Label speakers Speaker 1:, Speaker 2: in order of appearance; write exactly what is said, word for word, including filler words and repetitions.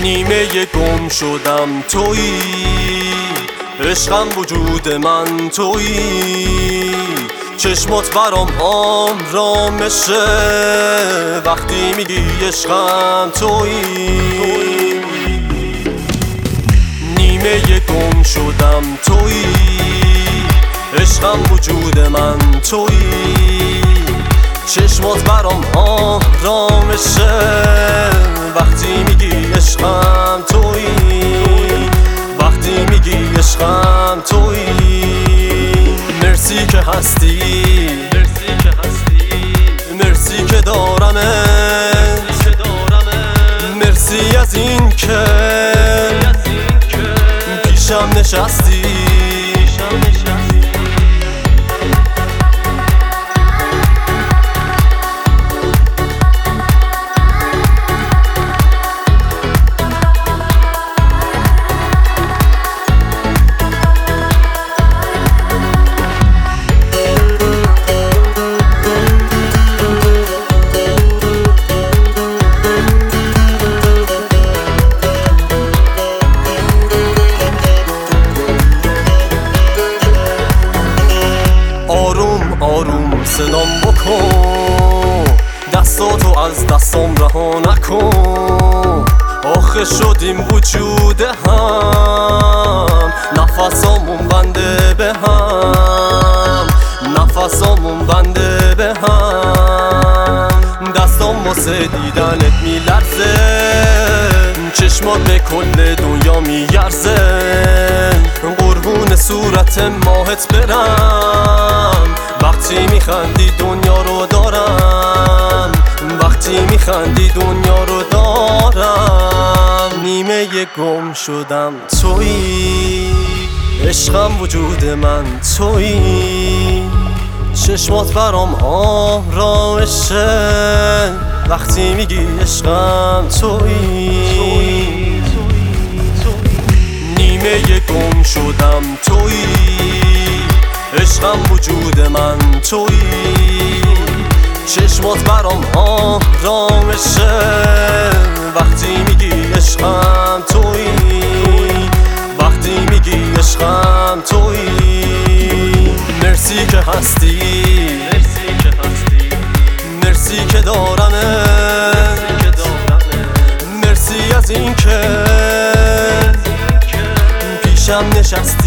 Speaker 1: نیمه گم شدم تویی، عشقم وجود من تویی، چشمات برام آرامشه وقتی میگی عشقم تویی. نیمه گم شدم تویی، عشقم وجود من تویی، چشمات برام آرامشه وقتی میگی عشقم تویی، وقتی میگی عشقم تویی. مرسی که هستی، مرسی که دارمت، مرسی از این که پیشم نشستی. آروم صدام بکن، دستاتو از دستام رها نکن. آخه شدیم وجود هم، نفسامون بنده به هم، نفسامون بنده به هم. دستام واسه دیدنت میلرزه، چشمات به کل دنیا میگرزه. قربون صورت ماهت برم، وقتی میخندی دنیا رو دارم، وقتی میخندی دنیا رو دارم. نیمه گم شدم تویی، عشقم وجود من تویی، چشمات برام آرامشه وقتی میگی عشقم تویی. نیمه گم شدم تویی، عشقم وجود من تویی، چشمات برام آرامشه وقتی میگی عشقم تویی، وقتی میگی عشقم تویی. مرسی که هستی، مرسی که دارمت، مرسی از این که پیشم نشستی.